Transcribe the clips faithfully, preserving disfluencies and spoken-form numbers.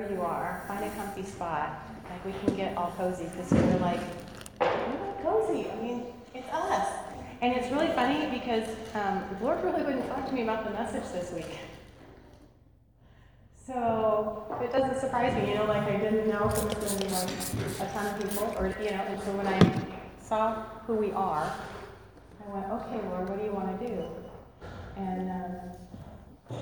wherever you are, find a comfy spot. Like we can get all cozy because you're like, we're not cozy. I mean, it's us. And it's really funny because um, the Lord really wouldn't talk to me about the message this week. So it doesn't surprise me, you know, like I didn't know if it was going to be like a ton of people, or, you know, and so when I saw who we are, I went, okay, Lord, what do you want to do? And um,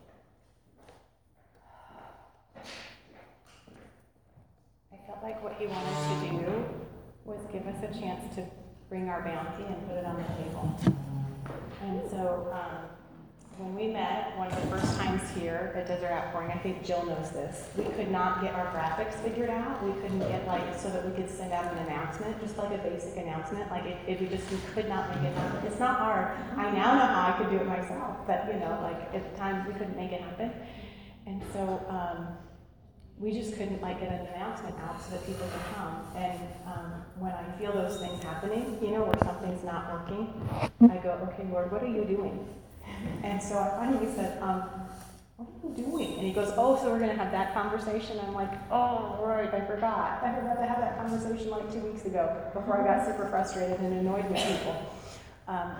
I felt like what he wanted to do was give us a chance to bring our bounty and put it on the table. And so um, when we met, one of the first times here at Desert Outpouring, I think Jill knows this, we could not get our graphics figured out. We couldn't get like, so that we could send out an announcement, just like a basic announcement. Like it, it we just, we could not make it happen. It's not hard. I now know how I could do it myself, but you know, like at the time we couldn't make it happen. And so um, we just couldn't like get an announcement out so that people could come. And um, when I feel those things happening, you know, where something's not working, I go, okay, Lord, what are you doing? And so I finally said, um, what are you doing? And he goes, oh, so we're going to have that conversation? I'm like, oh, right, I forgot. I forgot to have that conversation like two weeks ago before I got super frustrated and annoyed with people. Um,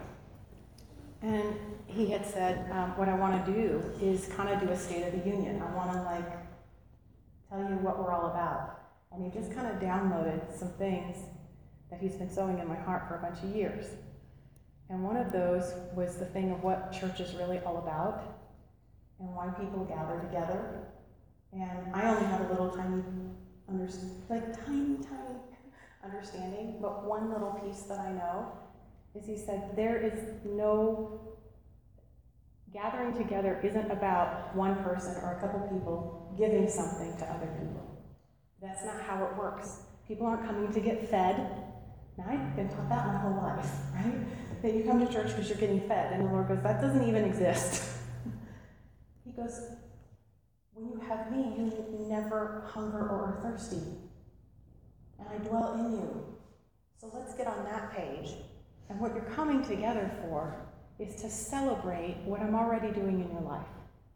and he had said, um, what I want to do is kind of do a State of the Union. I want to like tell you what we're all about. And he just kind of downloaded some things that he's been sowing in my heart for a bunch of years. And one of those was the thing of what church is really all about and why people gather together. And I only have a little tiny, under, like tiny, tiny understanding, but one little piece that I know is he said, there is no, gathering together isn't about one person or a couple people giving something to other people. That's not how it works. People aren't coming to get fed. Now, I've been taught that my whole life, right? That you come to church because you're getting fed. And the Lord goes, that doesn't even exist. He goes, when you have me, you never hunger or are thirsty. And I dwell in you. So let's get on that page. And what you're coming together for is to celebrate what I'm already doing in your life.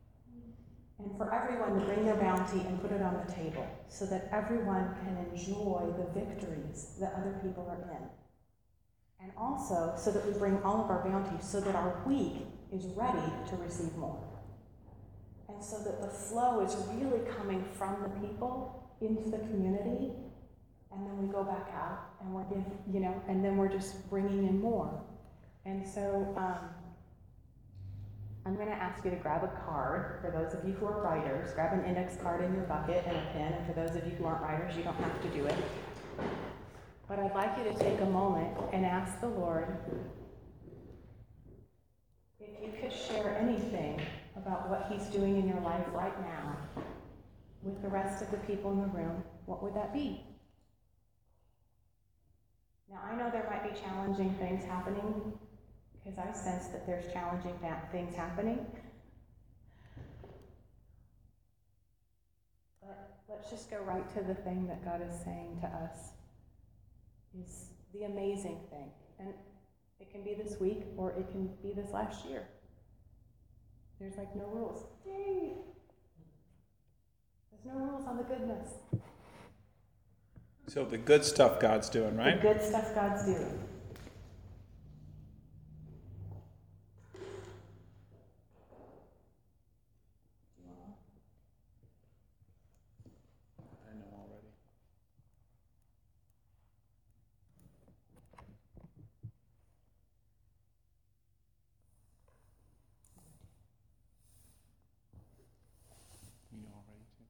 And for everyone to bring their bounty and put it on the table so that everyone can enjoy the victories that other people are in. And also so that we bring all of our bounty so that our week is ready to receive more. And so that the flow is really coming from the people into the community, and then we go back out and we're in, you know, and then we're just bringing in more. And so um, I'm going to ask you to grab a card. For those of you who are writers, grab an index card in your bucket and a pen. And for those of you who aren't writers, you don't have to do it. But I'd like you to take a moment and ask the Lord if you could share anything about what he's doing in your life right now with the rest of the people in the room. What would that be? Now, I know there might be challenging things happening, because I sense that there's challenging things happening. But let's just go right to the thing that God is saying to us is the amazing thing. And it can be this week or it can be this last year. There's like no rules. Yay! There's no rules on the goodness. So the good stuff God's doing, right? The good stuff God's doing. I know already. You know already too.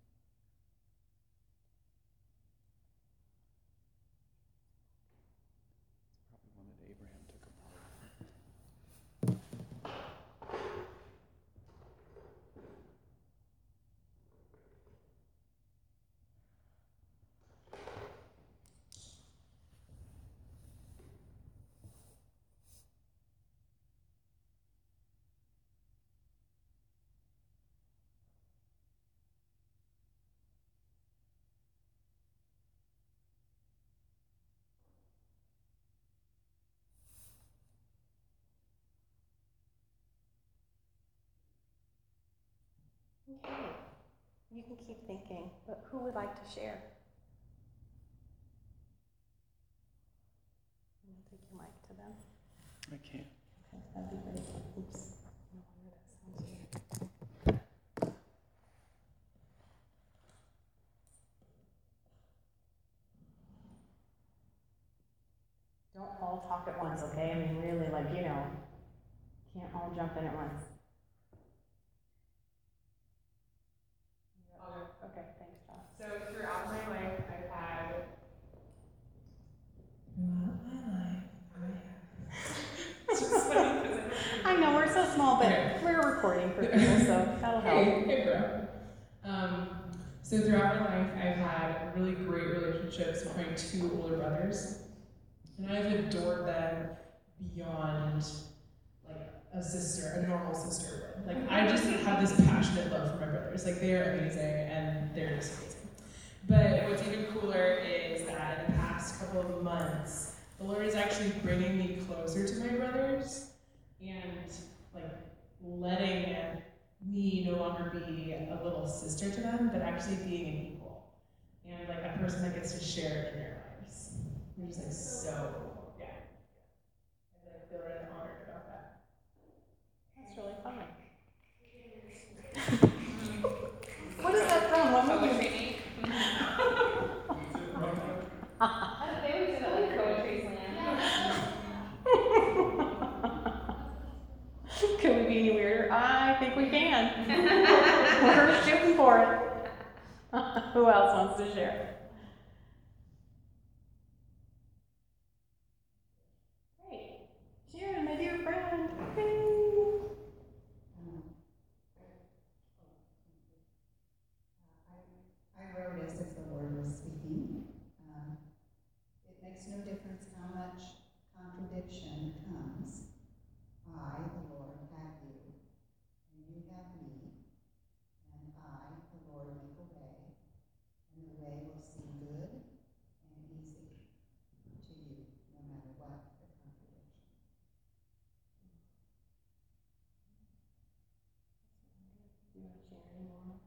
You can keep thinking, but who would like to share? I'm gonna take your mic to them. I can't. Okay, that'd be great. Oops. No wonder that sounds weird. Don't all talk at once, okay? I mean, really, like, you know, can't all jump in at once. Okay, thanks, John. So throughout my life, I've had. Throughout my life, I have. It's just funny because I know we're so small, but Okay. we're recording for people, so that'll help. Hey, hey, bro. Um, so throughout my life, I've had really great relationships with my two older brothers, and I've adored them beyond like a sister, a normal sister would. Like I just have this passionate love for my brothers. Like they are amazing, and they're just amazing. But what's even cooler is that in the past couple of months, the Lord is actually bringing me closer to my brothers, and like letting me no longer be a little sister to them, but actually being an equal and like a person that gets to share in their lives. I'm just like so, yeah. I like, feel really honored about that. That's really funny. What is that from? What movie? Poetry. They would say that like poetry slam. Could we be any weirder? I think we can. We're shooting for it. Who else wants to share? Great. Sharon, my dear friend. Hey. I wrote as if the Lord was speaking. Um, it makes no difference how much contradiction comes. I, the Lord, have you, and you have me, and I, the Lord, make a way, and the way will seem good and easy to you, no matter what the contradiction. Do you want to share any more on that?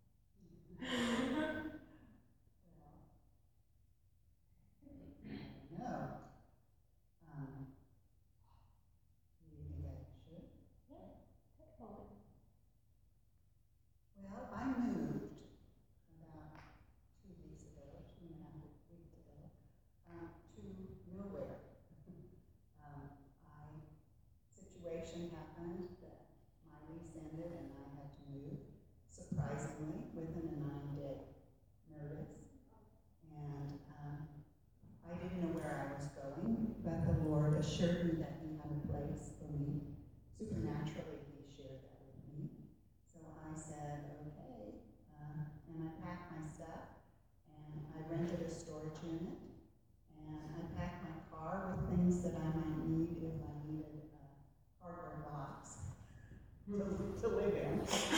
No. Um, do you think I should? Excellent. Well, I moved about two weeks ago, two and a half weeks ago, um, to nowhere. um, I, situation happened that my lease ended and I had to move, surprisingly, within a nine-day notice. And um, I didn't know where I was going, but the Lord assured me that He had a place for me. Supernaturally, He shared that with me. So I said, okay, uh, and I packed my stuff, and I rented a storage unit, and I packed my car with things that I might need if I needed a cardboard box to, to live in.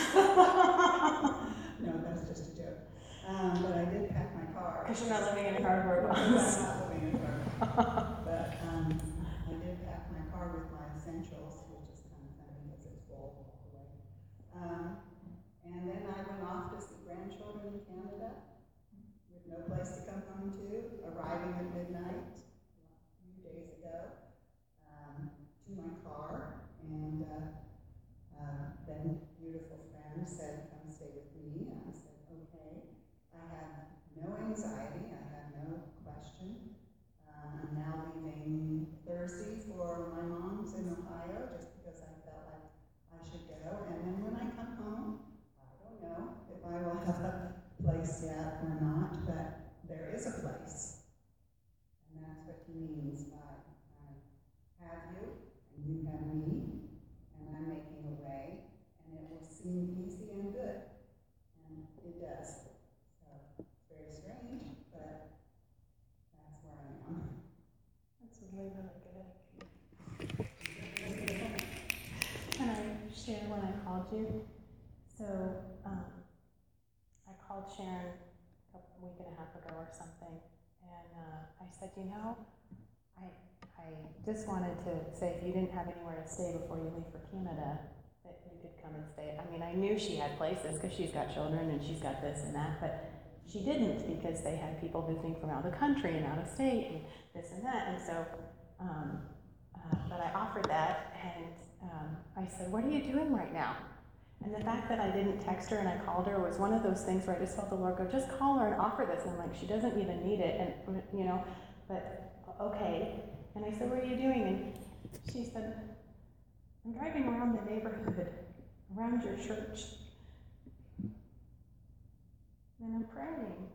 No, that's just a joke. Um, but I did pack my car. Because you're not living in a cardboard I'm box. not living in a car. But um, I did pack my car with my essentials, which is kind of funny because it's full all the way. Um, and then I went off to see grandchildren in Canada with no place to come home to, arriving at midnight a few days ago um, to my car. And uh, uh, then beautiful friend said, come stay with me. And I said, okay. I had no anxiety, I had no question. Um, I'm now leaving Thursday for my mom's in Ohio just because I felt like I should go. And then when I come home, I don't know if I will have a place yet or not, but there is a place. And that's what He means by I have you, and you have me, and I'm making a way, and it will seem easy and good. And it does. Very strange, but that's where I am. That's really, really good. Can I share when I called you? So, um, I called Sharon a couple, a week and a half ago or something, and uh, I said, you know, I, I just wanted to say if you didn't have anywhere to stay before you leave for Canada, that you could come and stay. I mean, I knew she had places because she's got children and she's got this and that, but she didn't because they had people visiting from out of the country and out of state and this and that. And so, um, uh, but I offered that, and um, I said, "What are you doing right now?" And the fact that I didn't text her and I called her was one of those things where I just felt the Lord go, "Just call her and offer this." And I'm like, she doesn't even need it, and you know, but okay. And I said, "What are you doing?" And she said, "I'm driving around the neighborhood, around your church, and I'm praying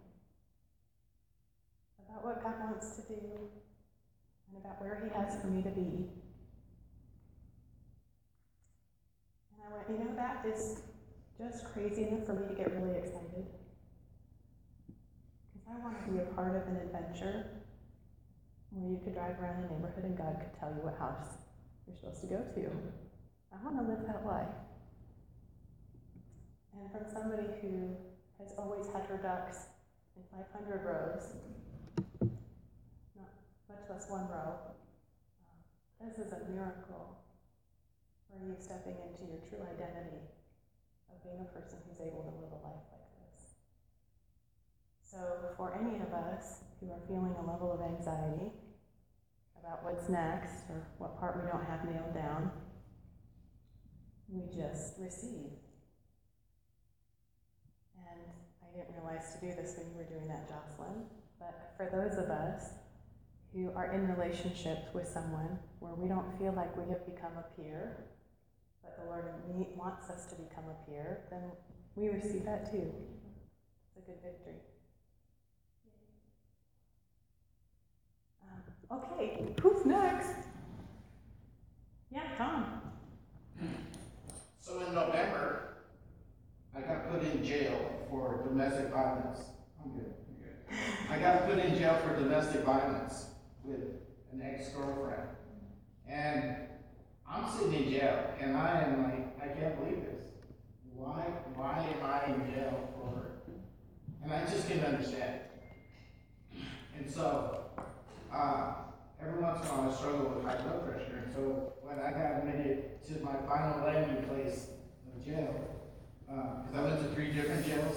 about what God wants to do and about where He has for me to be." And I went, you know, that is just crazy enough for me to get really excited. Because I want to be a part of an adventure where you could drive around the neighborhood and God could tell you what house you're supposed to go to. I want to live that life. And from somebody who has always had her ducks in five hundred rows, not much less one row, um, this is a miracle for you stepping into your true identity of being a person who's able to live a life like this. So for any of us who are feeling a level of anxiety about what's next or what part we don't have nailed down, we just receive. And I didn't realize to do this when you were doing that, Jocelyn, but for those of us who are in relationships with someone where we don't feel like we have become a peer, but the Lord wants us to become a peer, then we receive that too. It's a good victory. Um, okay, who's next? Yeah, Tom. So in November, I got put in jail for domestic violence. I'm good, I'm good. I got put in jail for domestic violence with an ex-girlfriend. And I'm sitting in jail, and I am like, I can't believe this. Why, why am I in jail for, and I just didn't understand. And so, uh, every once in a while I struggle with high blood pressure, and so when I got admitted to my final landing place of jail, because uh, I went to three different jails.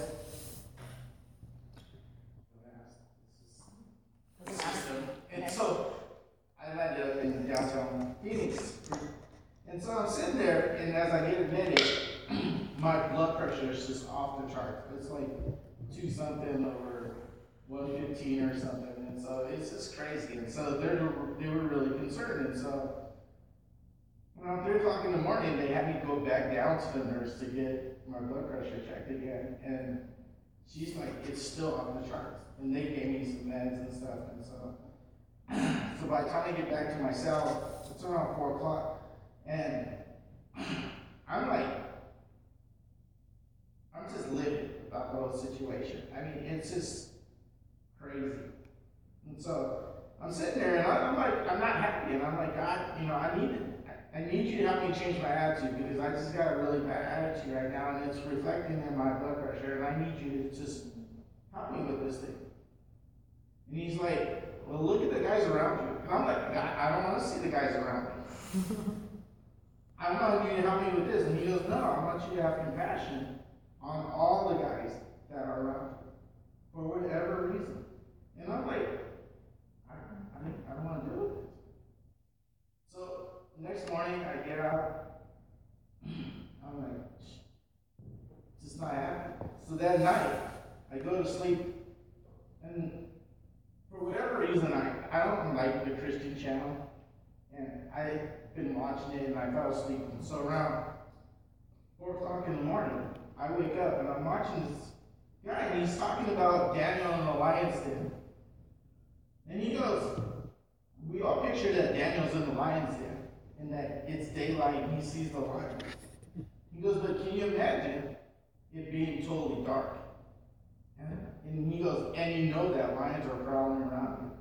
And so I landed up in downtown Phoenix. And so I'm sitting there, and as I get admitted, my blood pressure is just off the charts. It's like two something over one fifteen or something. And so it's just crazy. And so they were, they were really concerned. And so around three o'clock in the morning, they had me go back down to the nurse to get my blood pressure checked again. And she's like, it's still on the charts. And they gave me some meds and stuff. And so, so by the time I get back to my cell, it's around four o'clock. And I'm like, I'm just livid about the whole situation. I mean, it's just crazy. And so I'm sitting there, and I'm like, I'm not happy. And I'm like, God, you know, I need it. I need you to help me change my attitude, because I just got a really bad attitude right now, and it's reflecting in my blood pressure, and I need you to just help me with this thing. And he's like, well, look at the guys around you. And I'm like, God, I don't want to see the guys around me. I want you to help me with this. And he goes, no, I want you to have compassion on all the guys that are around you, for whatever reason. And I'm like, I, I, I don't want to deal with this. So next morning, I get out. I'm like, it's just not happening. So that night, I go to sleep, and for whatever reason, I, I don't like the Christian channel, and I've been watching it, and I fell asleep. And so around four o'clock in the morning, I wake up, and I'm watching this guy, and he's talking about Daniel and the lion's den. And he goes, we all picture that Daniel's in the lion's den, and that it's daylight, and he sees the lion. He goes, but can you imagine it being totally dark? And, and he goes, and you know that lions are prowling around you.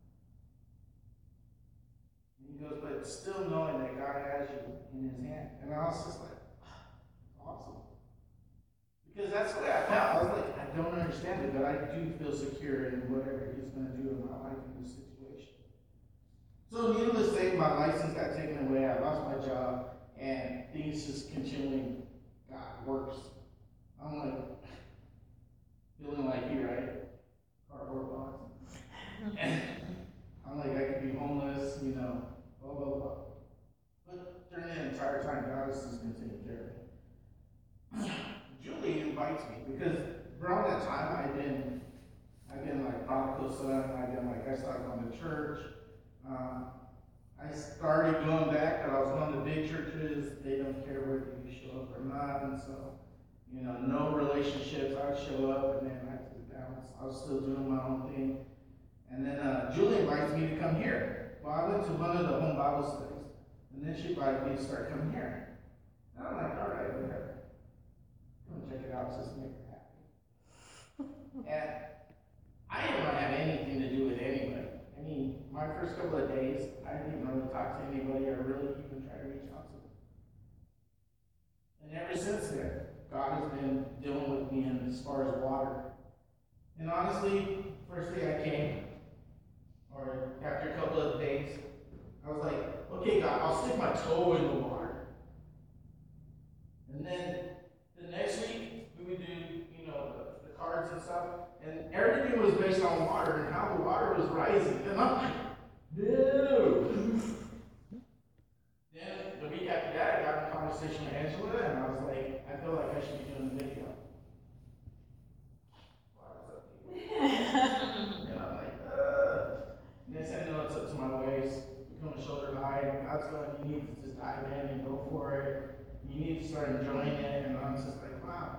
And he goes, but still knowing that God has you in his hand. And I was just like, awesome. Because that's the way I felt. I was like, I don't understand it, but I do feel secure in whatever he's going to do in my life in this situation. So needless to say, my license got taken away. I lost my job, and things just continually got worse. I'm like, feeling like you, right? Cardboard box. And I'm like, I could be homeless, you know, blah, blah, blah. But during the entire time, God has just been taking care of me. Julie invites me because around that time, I've been, I've been like prodigal son. I've been like, I started going to church. Um, I started going back, but I was going to big churches. They don't care whether you show up or not, and so, you know, no relationships. I'd show up, and then I'd just bounce. I was still doing my own thing. And then uh, Julie invites me to come here. Well, I went to one of the home Bible studies, and then she invited me to start coming here. And I'm like, all right, whatever. Come check it out, just make her happy. And I didn't want to have anything to do with anybody. I mean, my first couple of days, I didn't even really talk to anybody or really even try to reach out to them. And ever since then, God has been dealing with me in as far as water. And honestly, first day I came, or after a couple of days, I was like, okay, God, I'll stick my toe in the water. And then the next week, we would do, you know, the, the cards and stuff, and everything was based on water and how the water was rising. And I'm like, no. Then the week after that, I got in a conversation with Angela, and I was like, I feel like I should be doing a video. And I'm like, uh. Next thing I know, it's up to my waist, become a shoulder high. God's going, you need to just dive in and go for it. You need to start enjoying it. And I'm just like, wow.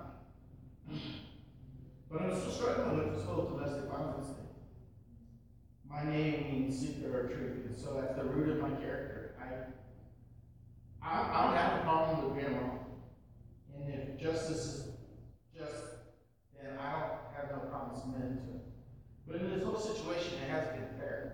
But I'm still struggling with this whole domestic violence thing. My name means secret or truth, and so that's the root of my character. I, I, I don't have a problem with being wrong. And if justice is just, then I don't have no problem submitting to it. But in this whole situation, it has been fair.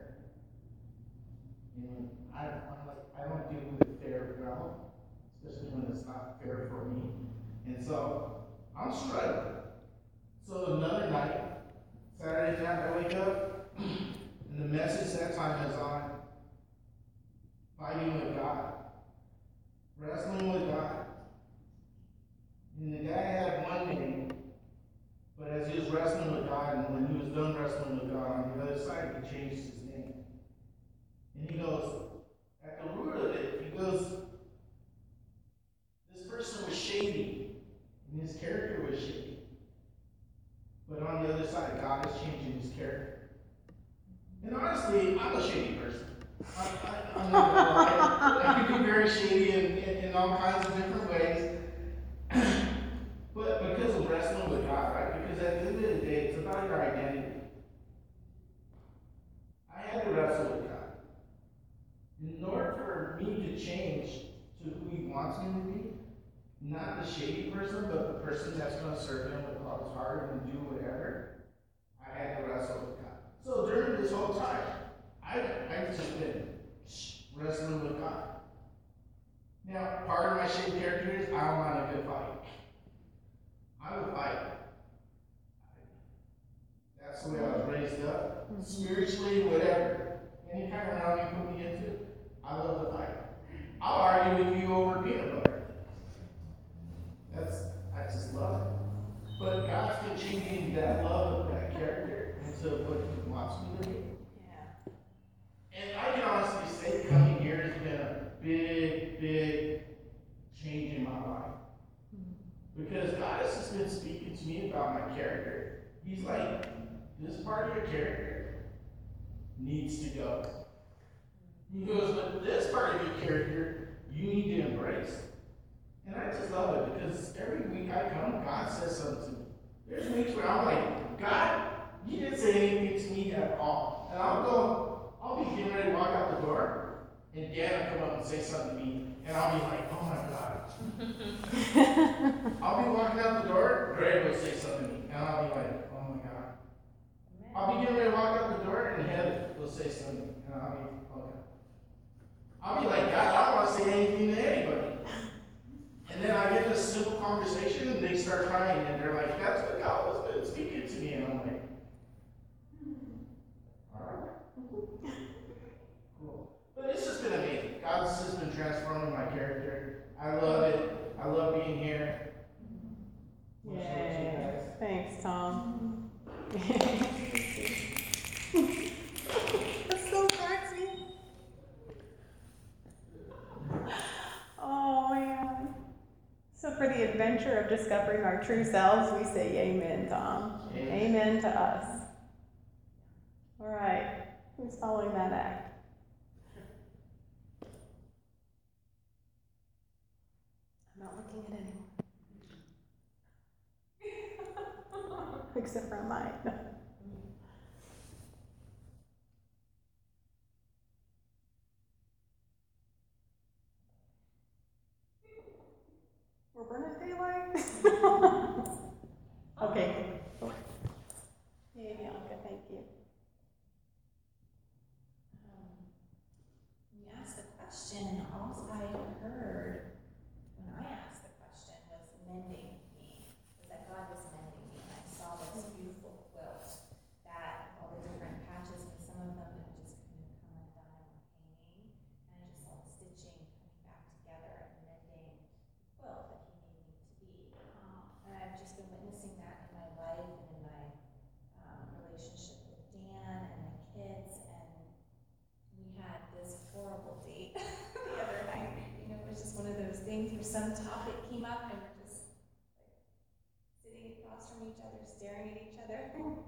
And I, I'm like, I don't deal with it fair well, especially when it's not fair for me. And so I'm struggling. So another night, Saturday night, I wake up, and the message that time is on fighting with God, wrestling with God. And the guy had one name, but as he was wrestling with God, and when he was done wrestling with God, on the other side, he changed his name. And he goes, at the root of it, he goes, this person was shady, and his character was shady. But on the other side, God is changing his character. And honestly, I'm a shady person. I, I, I'm not gonna lie. I can be very shady in, in, in all kinds of different ways. But because of wrestling with God, right? Because at the end of the day, it's about your identity. I had to wrestle with God. In order for me to change to who he wants me to be, not the shady person, but the person that's going to serve him with all his heart and do whatever, I had to wrestle with God. So during this whole time, I, I've just been wrestling with God. Now, part of my shady character is I don't want a good fight. I will fight. That's the way I was raised up. Mm-hmm. Spiritually, whatever. Any kind of realm you put me into, I love to fight. I'll argue with you over peanut butter. That's, I just love it. But God's been changing that love of that character into what he wants me to be. Yeah. And I can honestly say coming here has been a big, big change in my life. Because God has just been speaking to me about my character. He's like, this part of your character needs to go. He goes, but this part of your character, you need to embrace. And I just love it because every week I come, God says something to me. There's weeks where I'm like, God, you didn't say anything to me at all. And I'll go, I'll be getting ready to walk out the door, and Dad will come up and say something to me, and I'll be like, oh my God. I'll be walking out the door, Greg will say something to me, and I'll be like, oh my God. I'll be getting ready to walk out the door, and Heather will say something, and I'll be, okay. I'll be like, God, I don't want to say anything to anybody. And then I get this simple conversation, and they start crying, and they're like, that's what God was been speaking to me, and I'm like, all right. Cool. But it's just been amazing. God's just been transforming my character. I love it. I love being here. That's so sexy. Oh man. So for the adventure of discovering our true selves, we say amen, Tom. Amen. Amen to us. All right. Who's following that act? I'm not looking at anyone. Except for mine. We're burning daylight. Okay. Hey, Bianca, thank you. Um, you asked the question, and all I heard when I asked the question was mending me, was that God was mending me. And I saw this beautiful quilt that all the different patches, and some of them had just kind of come undone and were hanging, and I just saw the stitching coming back together and mending the quilt that He made me to be. And I've just been witnessing that in my life and in my um, relationship with Dan and my kids, and we had this horrible date the other night. You know, it was just one of those things where some topic came up and we're just like sitting across from each other, staring at each other.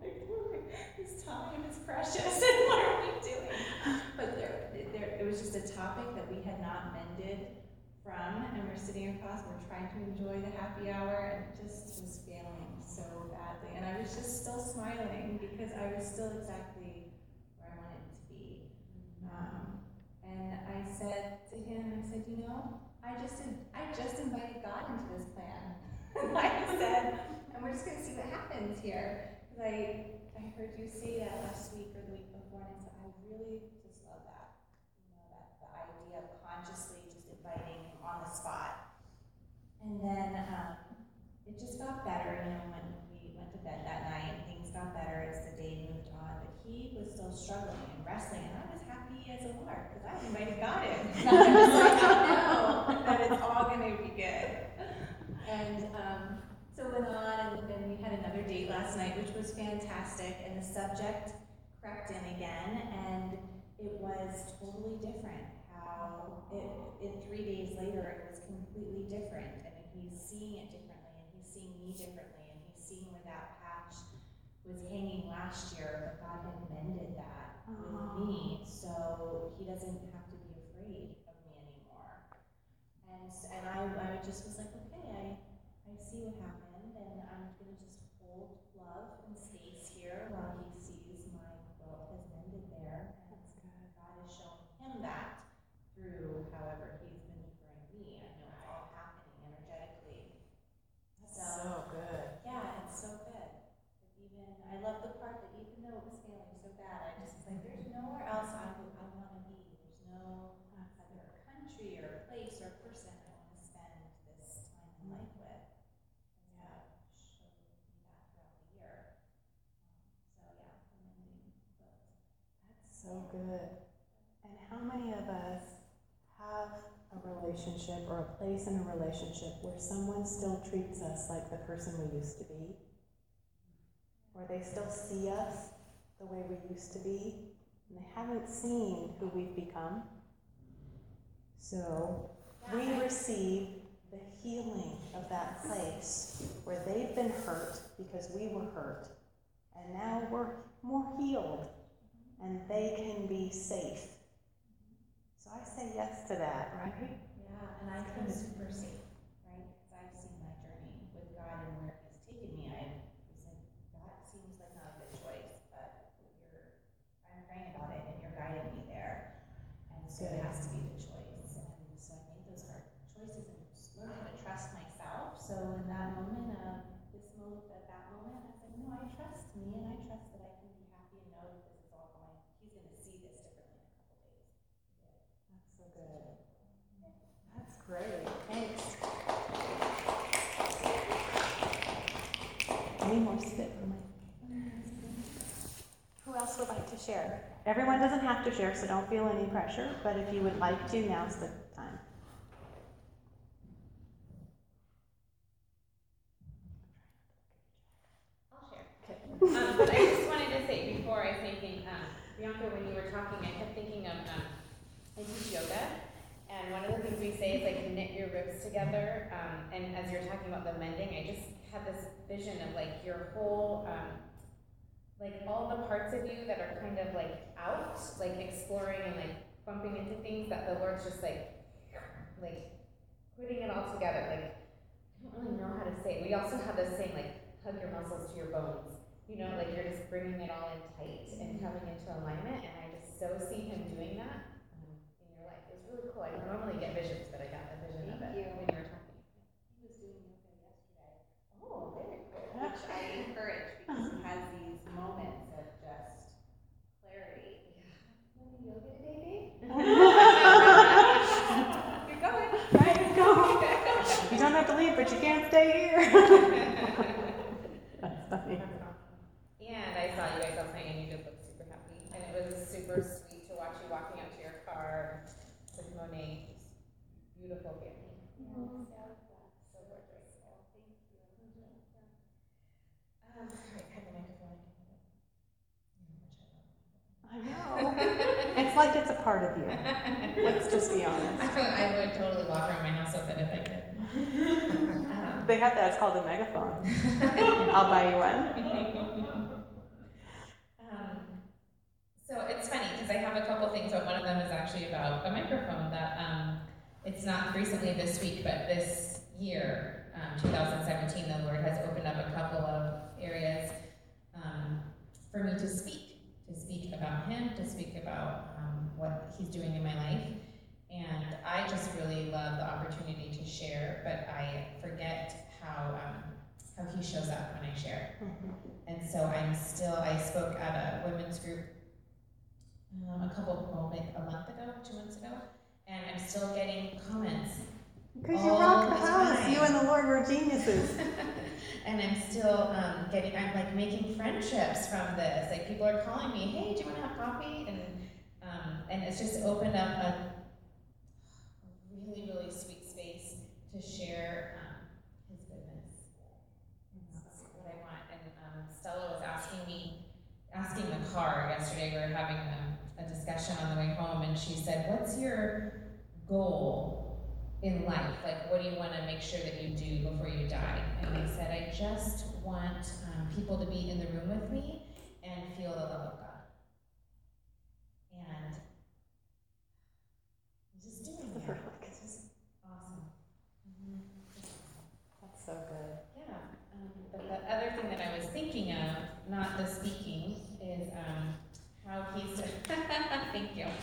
This time is precious, and what are we doing? But there, there, it was just a topic that we had not mended from, and we're sitting across, we're trying to enjoy the happy hour, and it just was failing so badly. And I was just still smiling because I was still exactly where I wanted to be. Um, and I said to him, I said, you know, I just I just invited God into this plan. And I said, and we're just going to see what happens here. Because I, I heard you say that last week or the week before, and I said, I really just love that. You know, that the idea of consciously just inviting him on the spot. And then um, it just got better, you know, when we went to bed that night, things got better as the day moved on, but he was still struggling and wrestling, and I was happy as a lark, because I invited God in. And I was like, I know that it's all going to be good. And um, so it went on, and, and we had another date last night, which was fantastic, and the subject crept in again, and it was totally different. How it, it three days later, it was completely different, and he's seeing it differently, and he's seeing me differently, and he's seeing where that patch was hanging last year, but God had mended that with me, so he doesn't have to be afraid of me anymore. And and I, I just was like, okay, I, I see what happened, and I'm going to just hold love and space here while he sees my quilt has mended there. And God is showing him that through however he's maneuvering me. I know it's all happening energetically. That's so good. Yeah, it's so good. Even I love the part that even though it was failing so bad, I just was like, there's nowhere else I would I want to be. There's no other country or place or person I want to spend this time in life with. And God showed me that throughout the year. Um, so yeah, amazing. But That's so good. And how many of us have a relationship or a place in a relationship where someone still treats us like the person we used to be? Where they still see us the way we used to be, and they haven't seen who we've become. So we receive the healing of that place where they've been hurt because we were hurt, and now we're more healed, and they can be safe. So I say yes to that, right? yeah, and I feel super safe, right? Because I've seen my journey with God and where He's taken me. I was like, that seems like not a good choice, but you're, I'm praying about it, and you're guiding me there. And so it has to be the choice. And so I made those hard choices and just learned how to trust myself. So in that moment of this moment, at that moment, I said, no, I trust me, and I trust that I can be happy and know that this is all going. He's going to see this differently in a couple days. That's so good. That's great. Thanks. Any more spit from my... Who else would like to share? Everyone doesn't have to share, so don't feel any pressure, but if you would like to, now's the time. I'll share. Um, Um, but I just wanted to say, before I say anything, um, Bianca, when you were talking, I kept thinking of, um, I teach yoga, and one of the things we say is like knit your ribs together, um, and as you're talking about the mending, I just had this vision of like your whole, um, like all the parts of you that are kind of like out, like exploring and like bumping into things that the Lord's just like, like putting it all together. Like, I don't really know how to say it. We also have this saying like, hug your muscles to your bones. You know, like you're just bringing it all in tight and coming into alignment. And I just so see him doing that um, in your life. It was really cool. I don't normally get visions, but I got a vision of it Thank you. when you were talking. He was doing yoga yesterday, Oh, very cool. which I encourage because he has these moments of just clarity. Want to yoga today, babe? You're going. Right, go. You don't have to leave, but you can't stay here. That's funny. And I saw you guys last night and you did look super happy. And it was super sweet to watch you walking out to your car with Monet. Just beautiful family. Mm-hmm. So gorgeous. Thank you. Um, all right, have the microphone. I know. It's like it's a part of you. Let's just be honest. I feel like I would totally walk around my house with it if I could. Um, They have that. It's called a megaphone. I'll buy you one. Um, so it's funny because I have a couple things, but one of them is actually about a microphone that um, it's not recently this week, but this year, um, two thousand seventeen, the Lord has opened up a couple of areas um, for me to speak, to speak about Him, to speak about um, what He's doing in my life. And I just really love the opportunity to share, but I forget how um, how He shows up when I share. And so I'm still, I spoke at a women's group um, a couple, well, like a month ago, two months ago, and I'm still getting comments. Because you All rock the the house. time. You and the Lord were geniuses. And I'm still um, getting, I'm like making friendships from this. Like people are calling me, hey, do you want to have coffee? And um, and it's just opened up a really, really sweet space to share um, His goodness. And that's what I want. And um, Stella was asking me, asking the car yesterday, we were having a, a discussion on the way home, and she said, what's your goal in life? Like, what do you want to make sure that you do before you die? And I said, I just want um, people to be in the room with me and feel the love of God. And I'm just doing that. It's just awesome. Mm-hmm. That's so good. Yeah. Um, but the other thing that I was thinking of, not the speaking, is um, how he's, thank you,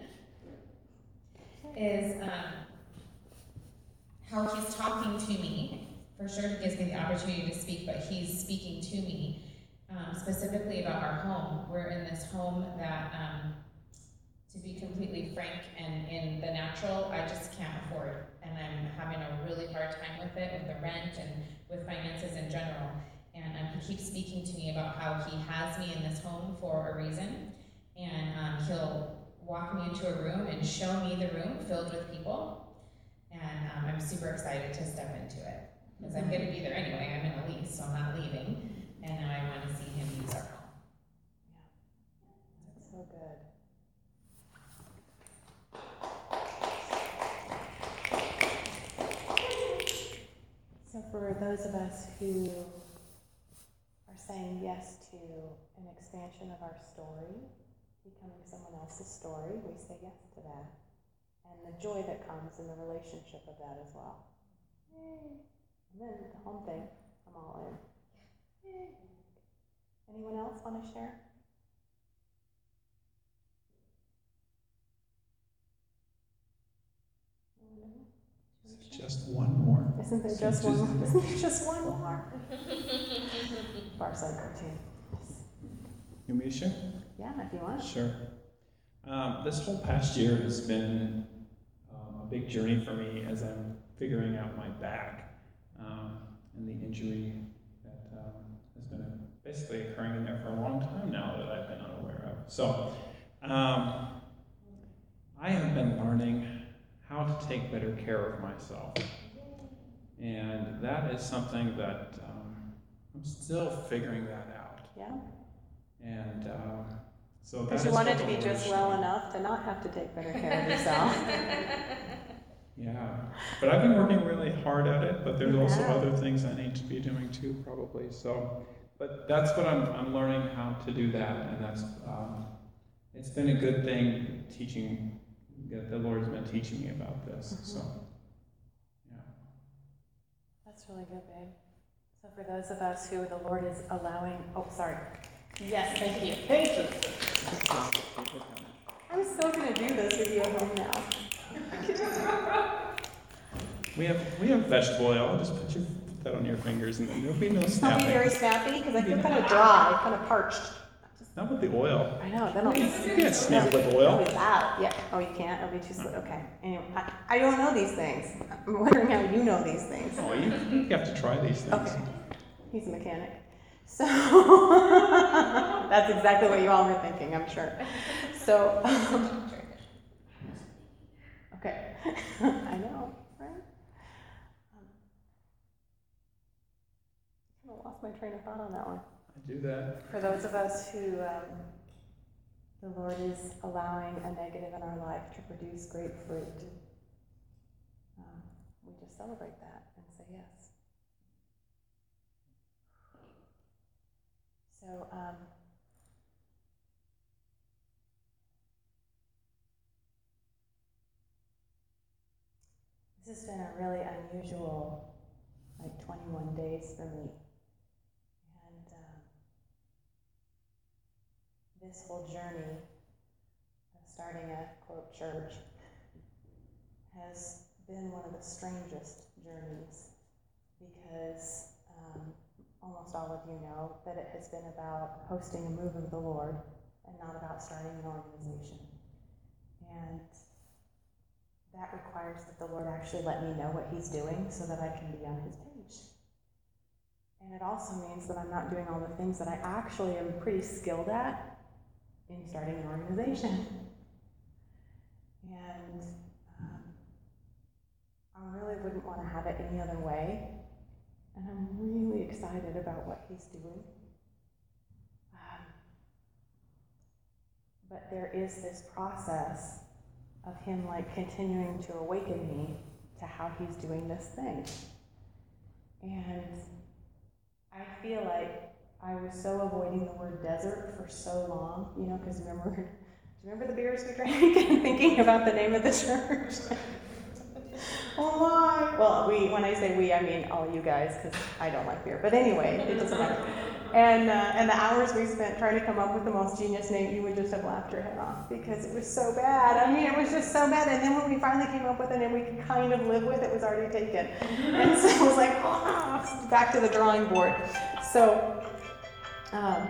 is um, how he's talking to me. For sure, he gives me the opportunity to speak, but he's speaking to me um, specifically about our home. We're in this home that, um, to be completely frank and in the natural, I just can't afford. And I'm having a really hard time with it, with the rent and with finances in general. And um, he keeps speaking to me about how he has me in this home for a reason. And um, he'll walk me into a room and show me the room filled with people. And um, I'm super excited to step into it. Because I'm going to be there anyway. I'm in a lease, so I'm not leaving. And now I want to see him use our home. That's so good. So for those of us who are saying yes to an expansion of our story, becoming someone else's story, we say yes to that. And the joy that comes in the relationship of that as well. Yay. And then the home thing, I'm all in. Yay. Anyone else want to share? It's just one more. Isn't there just one more? Isn't there just one more? Far Side cartoon. You want me to share? Yeah, if you want. Sure. Um, this whole past year has been um, a big journey for me as I'm figuring out my back um, and the injury that um, has been basically occurring in there for a long time now that I've been unaware of. So um, I have been learning how to take better care of myself. And that is something that um, I'm still figuring that out. Yeah. And um, so that Because is you wanted what to the be Lord just is well showing. enough to not have to take better care of yourself. Yeah, but I've been working really hard at it, but there's also Yeah. other things I need to be doing too, probably. So, but that's what I'm, I'm learning how to do that, and that's, um, it's been a good thing teaching, that the Lord's been teaching me about this, Mm-hmm. so, yeah. That's really good, babe. So for those of us who the Lord is allowing, oh, sorry. Yes, thank you. Thank you. I'm still going to do this with you at home now. We have, we have vegetable oil, just put your, put that on your fingers, and then there'll be no I'll be snapping. very snappy because I feel kind of dry, kind of parched. Not with the oil. I know, then I'll You can't snap with oil. It'll be loud. Yeah. Oh, you can't? It'll be too slow. Okay. Anyway, I, I don't know these things. I'm wondering how you know these things. Oh, you, you have to try these things. Okay. He's a mechanic. So that's exactly what you all were thinking, I'm sure. So, um, okay. I know, right? Um, I kind of lost my train of thought on that one. I do that. For those of us who um, the Lord is allowing a negative in our life to produce great fruit, um, we just celebrate that and say yes. So, um, this has been a really unusual, like twenty-one days for me. And um, this whole journey of starting a, quote, church has been one of the strangest journeys because um, almost all of you know that it has been about hosting a move of the Lord and not about starting an organization. And that requires that the Lord actually let me know what He's doing so that I can be on His page. And it also means that I'm not doing all the things that I actually am pretty skilled at in starting an organization. And um, I really wouldn't want to have it any other way. And I'm really excited about what He's doing. Um, but there is this process of Him like continuing to awaken me to how He's doing this thing. And I feel like I was so avoiding the word desert for so long, you know, because remember, do you remember the beers we drank and thinking about the name of the church? Oh my! Well, we, when I say we, I mean all you guys, because I don't like beer. But anyway, it doesn't matter. And uh, and the hours we spent trying to come up with the most genius name, you would just have laughed your head off because it was so bad. I mean, it was just so bad. And then when we finally came up with a name we could kind of live with, it was already taken. And so it was like, oh, back to the drawing board. So um,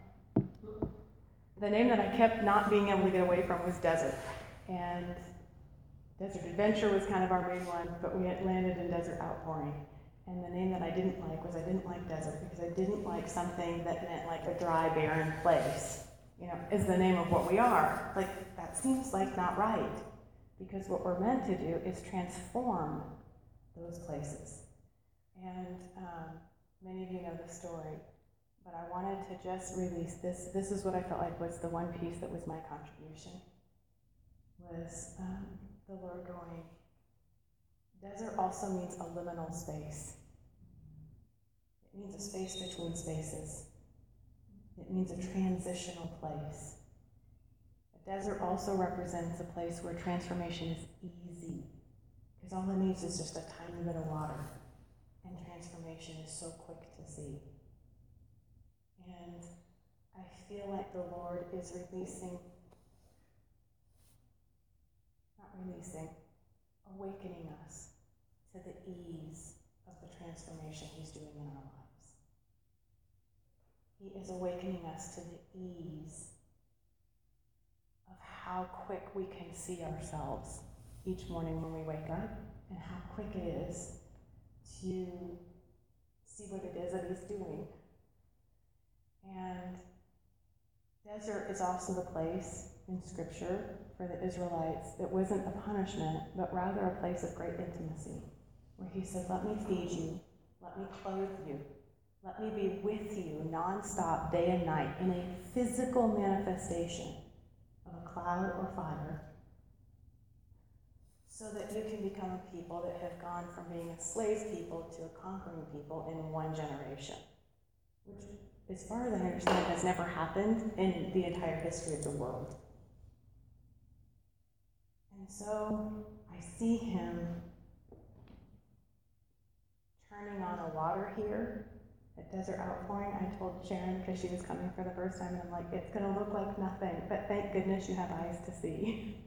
the name that I kept not being able to get away from was Desert. And Desert Adventure was kind of our main one, but we had landed in Desert Outpouring. And the name that I didn't like was I didn't like desert because I didn't like something that meant like a dry, barren place. You know, is the name of what we are. Like, that seems like not right. Because what we're meant to do is transform those places. And um, many of you know the story, but I wanted to just release this. This is what I felt like was the one piece that was my contribution. Was um, the Lord going, desert also means a liminal space. It means a space between spaces. It means a transitional place. A desert also represents a place where transformation is easy, because all it needs is just a tiny bit of water, and transformation is so quick to see. And I feel like the Lord is releasing, not releasing, awakening us to the ease of the transformation He's doing in our lives. He is awakening us to the ease of how quick we can see ourselves each morning when we wake up, and how quick it is to see what it is that He's doing. And desert is also the place in Scripture for the Israelites that wasn't a punishment, but rather a place of great intimacy, where He said, let me feed you, let me clothe you, Let me be with you nonstop, day and night, in a physical manifestation of a cloud or fire, so that you can become a people that have gone from being a slave people to a conquering people in one generation, which, as far as I understand, has never happened in the entire history of the world. And so I see him turning on a water here at Desert Outpouring. I told Sharon, because she was coming for the first time, and I'm like, it's going to look like nothing, but thank goodness you have eyes to see.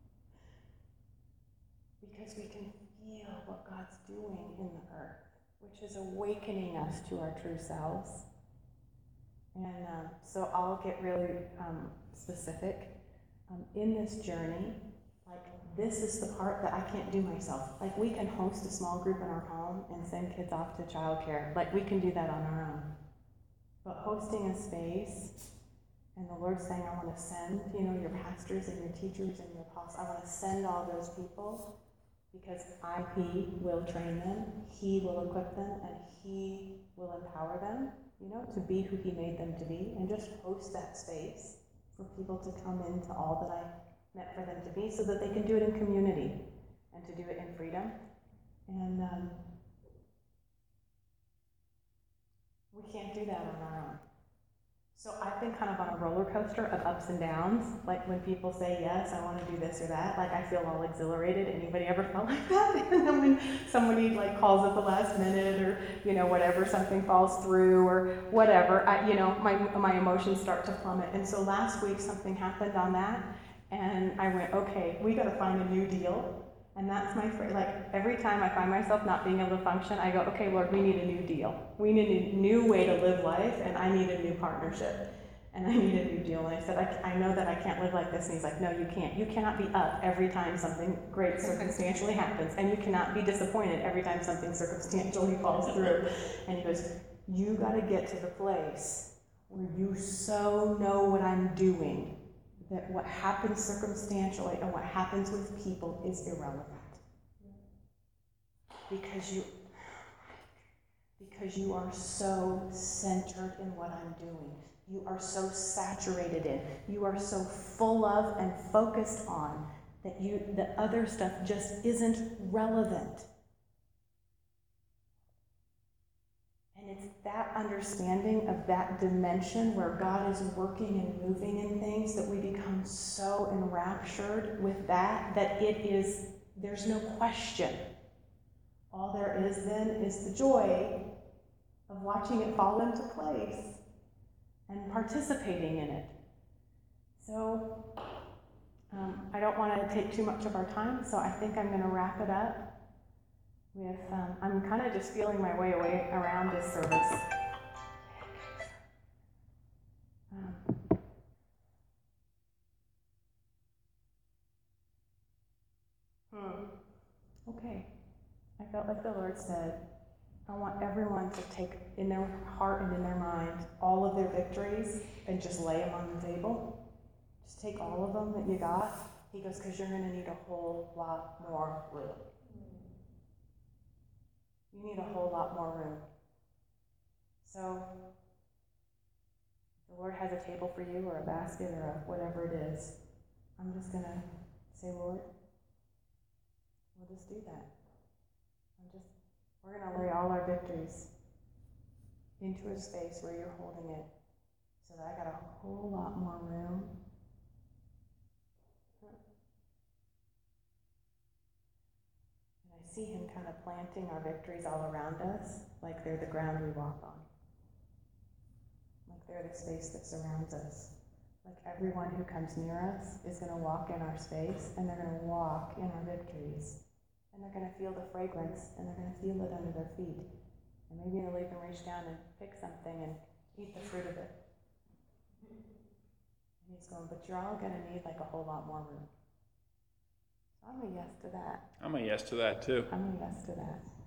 Because we can feel what God's doing in the earth, which is awakening us to our true selves. And um, so I'll get really um, specific. Um, in this journey, like, this is the part that I can't do myself. Like, we can host a small group in our home and send kids off to childcare. Like, we can do that on our own. But hosting a space, and the Lord's saying, I want to send, you know, your pastors and your teachers and your apostles, I want to send all those people, because I, He will train them, He will equip them, and He will empower them, you know, to be who He made them to be, and just host that space for people to come into all that I meant for them to be, so that they can do it in community and to do it in freedom. And um, we can't do that on our own. So I've been kind of on a roller coaster of ups and downs. Like, when people say, yes, I want to do this or that, like, I feel all exhilarated. Anybody ever felt like that? And then when somebody like calls at the last minute, or, you know, whatever, something falls through or whatever, I, you know, my, my emotions start to plummet. And so last week something happened on that, and I went, okay, we got to find a new deal. And that's my, fr- like, every time I find myself not being able to function, I go, okay, Lord, we need a new deal. We need a new way to live life, and I need a new partnership. And I need a new deal. And I said, I, I know that I can't live like this. And he's like, no, you can't. You cannot be up every time something great circumstantially happens. And you cannot be disappointed every time something circumstantially falls through. And he goes, you got to get to the place where you so know what I'm doing that what happens circumstantially and what happens with people is irrelevant. Because you, because you are so centered in what I'm doing. You are so saturated in, you are so full of and focused on, that you, the other stuff just isn't relevant. And it's that understanding of that dimension where God is working and moving in things that we become so enraptured with that, that it is, there's no question. All there is then is the joy of watching it fall into place and participating in it. So um, I don't want to take too much of our time, so I think I'm going to wrap it up with, um, I'm kind of just feeling my way away around this service. Um, hmm. Okay. I felt like the Lord said, I want everyone to take in their heart and in their mind all of their victories and just lay them on the table. Just take all of them that you got. He goes, because you're going to need a whole lot more room. You need a whole lot more room. So, if the Lord has a table for you, or a basket, or a whatever it is, I'm just going to say, Lord, we'll just do that. I'm just, we're going to lay all our victories into a space where you're holding it, so that I got a whole lot more room. And I see him kind of planting our victories all around us, like they're the ground we walk on. Like they're the space that surrounds us. Like everyone who comes near us is going to walk in our space, and they're going to walk in our victories. And they're going to feel the fragrance, and they're going to feel it under their feet. And maybe they'll even reach down and pick something and eat the fruit of it. And he's going, but you're all going to need like a whole lot more room. So I'm a yes to that. I'm a yes to that too. I'm a yes to that.